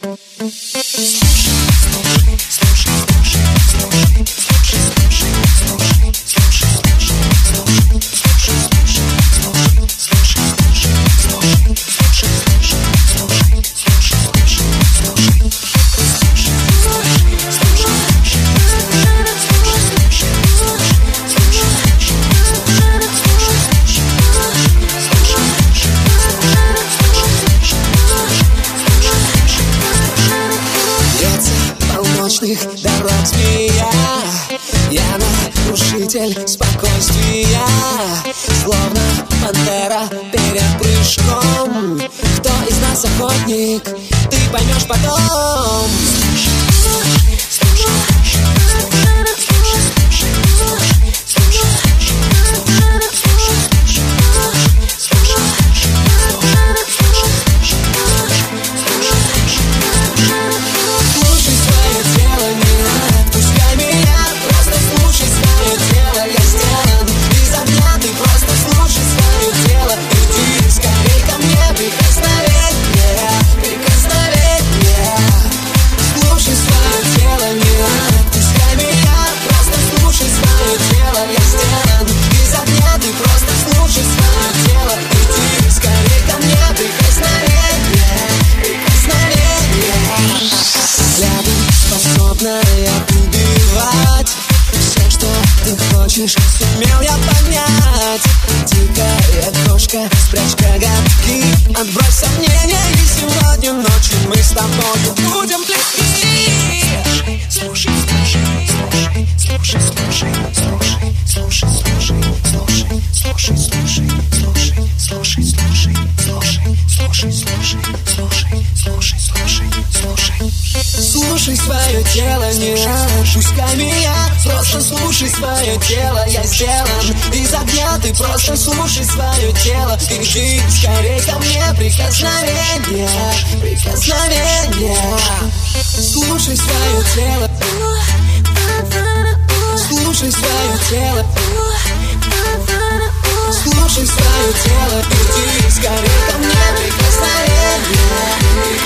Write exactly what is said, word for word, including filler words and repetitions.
Дорог змея, я нарушитель спокойствия, словно пантера перед прыжком. Кто из нас охотник, ты поймешь потом. Убивать все, что ты хочешь, сумел я понять. Дикая кошка, спрячь коготки, отбрось сомнения, и сегодня ночью мы с тобой будем близки. Слушай, слушай, слушай, слушай, слушай, слушай, слушай, слушай, слушай, слушай, слушай, слушай, слушай, слушай, слушай, слушай, слушай, слушай, слушай, слушай. Слушай свое тело, не отпускай меня. Просто слушай свое тело, я сделан из огня. Ты просто слушай свое тело. Иди скорей ко мне, прикосновение, прикосновение. Слушай свое тело, слушай свое тело, слушай свое тело. Иди скорей ко мне, прикосновение.